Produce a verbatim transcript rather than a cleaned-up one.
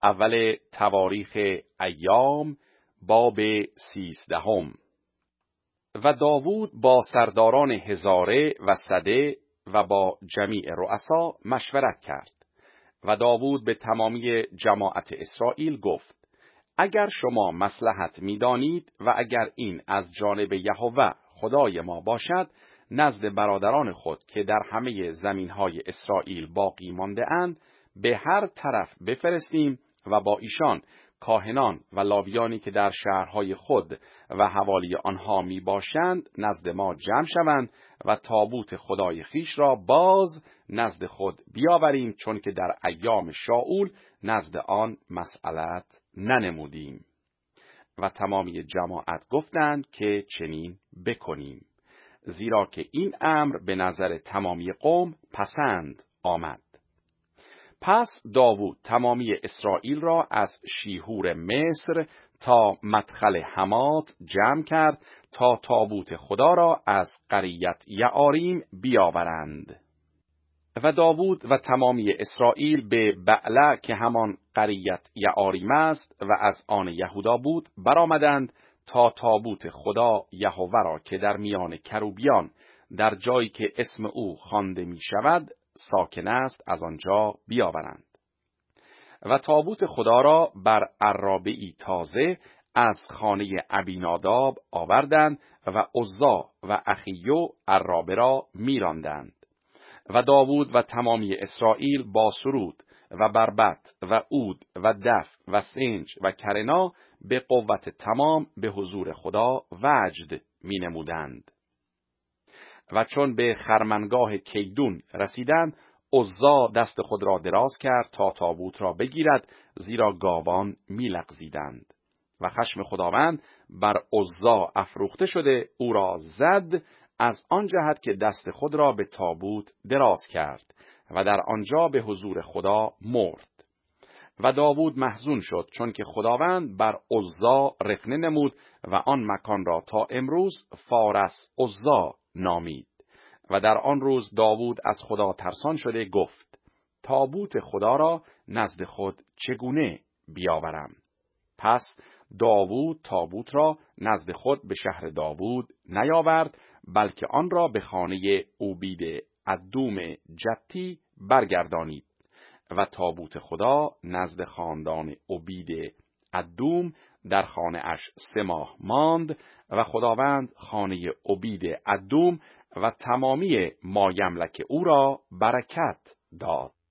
اول تواریخ ایام باب سیزدهم. و داوود با سرداران هزاره و سده و با جمیع رؤسا مشورت کرد و داوود به تمامی جماعت اسرائیل گفت: اگر شما مصلحت می‌دانید و اگر این از جانب یهوه خدای ما باشد، نزد برادران خود که در همه زمین‌های اسرائیل باقی مانده اند به هر طرف بفرستیم و با ایشان کاهنان و لاویانی که در شهرهای خود و حوالی آنها می باشند نزد ما جمع شوند و تابوت خدای خیش را باز نزد خود بیاوریم، چون که در ایام شاول نزد آن مسئلت ننمودیم. و تمامی جماعت گفتند که چنین بکنیم، زیرا که این امر به نظر تمامی قوم پسند آمد. پس داوود تمامی اسرائیل را از شیهور مصر تا مدخل حمات جمع کرد تا تابوت خدا را از قریت یعاریم بیاورند. و داوود و تمامی اسرائیل به بعله که همان قریت یعاریم است و از آن یهودا بود برآمدند تا تابوت خدا یهوه را که در میان کروبیان در جایی که اسم او خوانده می شود ساکن است از آنجا بیاورند. و تابوت خدا را بر عرابه‌ای تازه از خانه ابیناداب آوردند و عزا و اخیو عرابه را میراندند. و داوود و تمامی اسرائیل با سرود و بربط و عود و دف و سنج و کرنا به قوت تمام به حضور خدا وجد می نمودند. و چون به خرمنگاه کیدون رسیدند، عزا دست خود را دراز کرد تا تابوت را بگیرد، زیرا گاوان می لغزیدند. و خشم خداوند بر عزا افروخته شده او را زد، از آن جهت که دست خود را به تابوت دراز کرد و در آنجا به حضور خدا مرد. و داوود محزون شد، چون که خداوند بر عزا رخنه نمود و آن مکان را تا امروز فارس عزا نامید. و در آن روز داوود از خدا ترسان شده گفت: تابوت خدا را نزد خود چگونه بیاورم؟ پس داوود تابوت را نزد خود به شهر داوود نیاورد، بلکه آن را به خانه عبید ادوم جتی برگردانید. و تابوت خدا نزد خاندان عبید ادوم در خانه اش سه ماه ماند و خداوند خانه عبید ادوم و تمامی مایملک او را برکت داد.